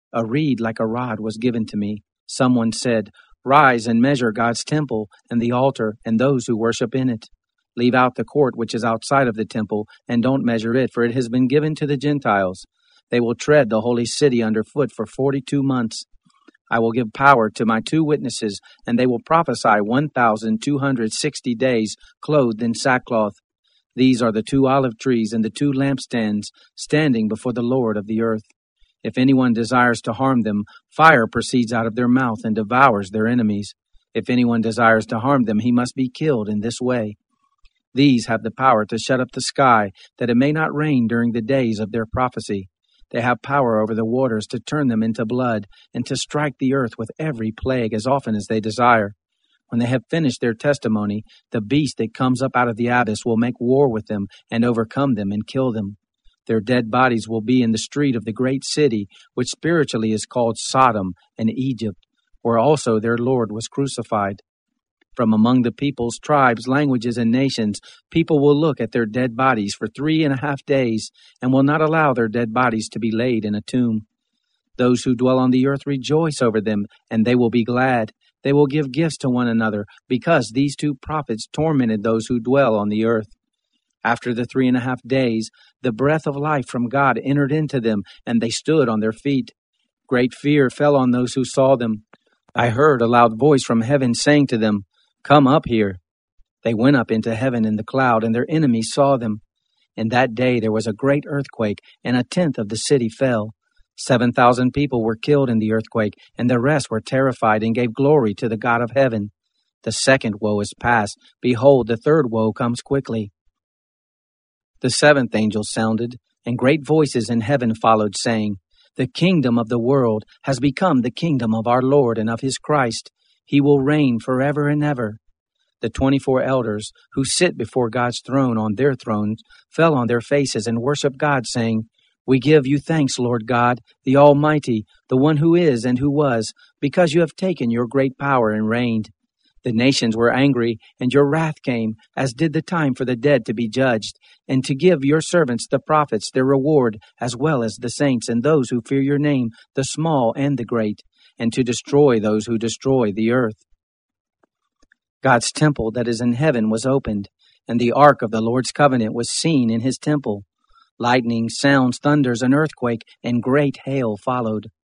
A reed like a rod was given to me. Someone said, "Rise and measure God's temple and the altar and those who worship in it. Leave out the court which is outside of the temple, and don't measure it, for it has been given to the Gentiles. They will tread the holy city underfoot for 42 months. I will give power to my 2 witnesses, and they will prophesy 1,260 days, clothed in sackcloth. These are the 2 olive trees and the 2 lampstands standing before the Lord of the earth. If anyone desires to harm them, fire proceeds out of their mouth and devours their enemies. If anyone desires to harm them, he must be killed in this way. These have the power to shut up the sky, that it may not rain during the days of their prophecy. They have power over the waters to turn them into blood, and to strike the earth with every plague as often as they desire. When they have finished their testimony, the beast that comes up out of the abyss will make war with them and overcome them and kill them. Their dead bodies will be in the street of the great city, which spiritually is called Sodom and Egypt, where also their Lord was crucified. From among the peoples, tribes, languages, and nations, people will look at their dead bodies for 3.5 days, and will not allow their dead bodies to be laid in a tomb. Those who dwell on the earth rejoice over them, and they will be glad. They will give gifts to one another, because these 2 prophets tormented those who dwell on the earth. After the 3.5 days, the breath of life from God entered into them, and they stood on their feet. Great fear fell on those who saw them. I heard a loud voice from heaven saying to them, "Come up here." They went up into heaven in the cloud, and their enemies saw them. In that day there was a great earthquake, and 1/10 of the city fell. 7,000 people were killed in the earthquake, and the rest were terrified and gave glory to the God of heaven. The second woe is past. Behold, the third woe comes quickly. The 7th angel sounded, and great voices in heaven followed, saying, "The kingdom of the world has become the kingdom of our Lord and of his Christ. He will reign forever and ever." The 24 elders who sit before God's throne on their thrones fell on their faces and worshiped God, saying, "We give you thanks, Lord God, the Almighty, the one who is and who was, because you have taken your great power and reigned. The nations were angry, and your wrath came, as did the time for the dead to be judged, and to give your servants the prophets their reward, as well as the saints and those who fear your name, the small and the great, and to destroy those who destroy the earth." God's temple that is in heaven was opened, and the ark of the Lord's covenant was seen in his temple. Lightning, sounds, thunders, an earthquake, and great hail followed.